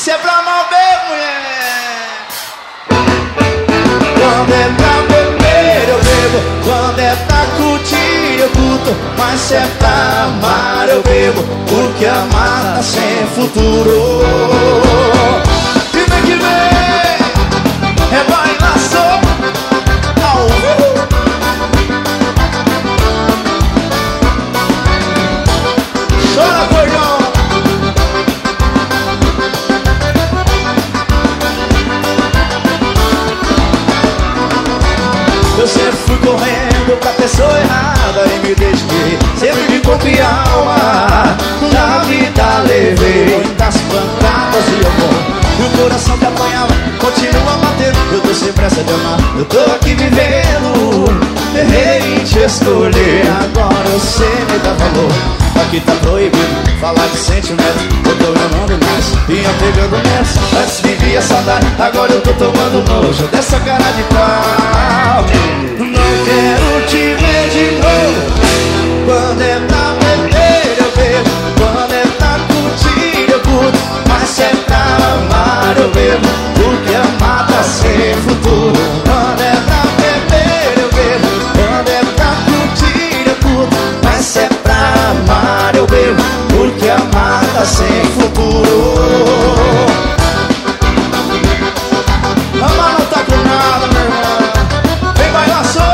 Isso é pra mal ver, mulher. Quando é pra beber eu bebo, quando é pra curtir eu curto, mas se é pra amar eu bebo, porque amar tá sem futuro. E vem que vem, é bailação ao vivo. Chora, gordão. Eu sempre fui correndo pra pessoa errada e me dediquei sempre de corpo e alma. Na vida levei muitas pancadas e amor, e o coração que apanhava continua batendo. Eu tô sem pressa de amar, eu tô aqui vivendo. Errei em te escolher, agora eu sei me dar valor. Aqui tá proibido falar de sentimento, eu tô amando mais, vinha pegando nessa. Antes vivia saudade, agora eu tô tomando nojo dessa cara de pau. Não quero te ver de novo. Quando é pra beber eu bebo, quando é pra curtir eu curto, mas se é pra amar eu bebo, porque amar tá sem futuro. Quando é pra beber eu bebo, quando é pra curtir eu curto, mas se é pra amar eu bebo, porque amar tá sem futuro. Amar não tá com nada, meu irmão. Vem bailar só.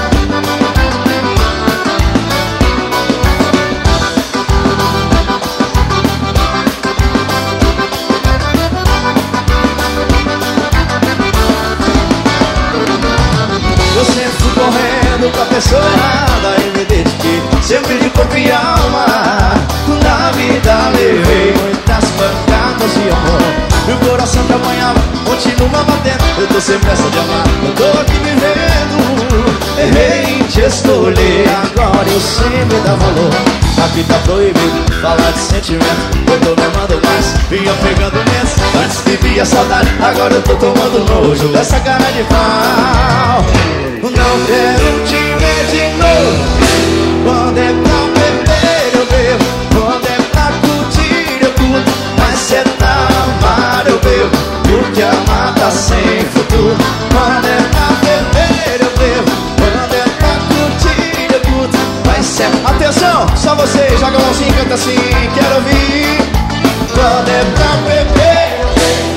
Eu sempre fui correndo pra pessoa errada e me dediquei sempre de corpo e alma. Na vida levei muitas pancadas e amor, e o coração que apanhava continua batendo. Eu tô sem pressa de amar, eu tô aqui vivendo. Errei em te escolher, agora eu sei me dar valor. Aqui tá proibido falar de sentimento, eu tô me amando mais, vinha pegando menos. Antes vivia saudade, agora eu tô tomando nojo dessa cara de pau. Não quero te ver de novo. Quando é pra beber eu bebo, quando é pra curtir eu curto, mas se é pra amar eu bebo, porque amar tá sem futuro. Quando é pra beber eu bebo, quando é pra curtir eu curto, mas se é... Atenção, só você, joga a mãozinha e canta assim, quero ouvir. Quando é pra beber eu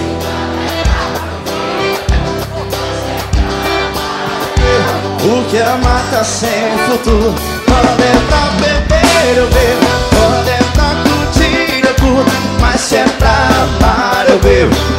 bebo, porque amar tá sem futuro. Quando é pra beber eu bebo, quando é pra curtir eu curto, mas se é pra amar eu bebo,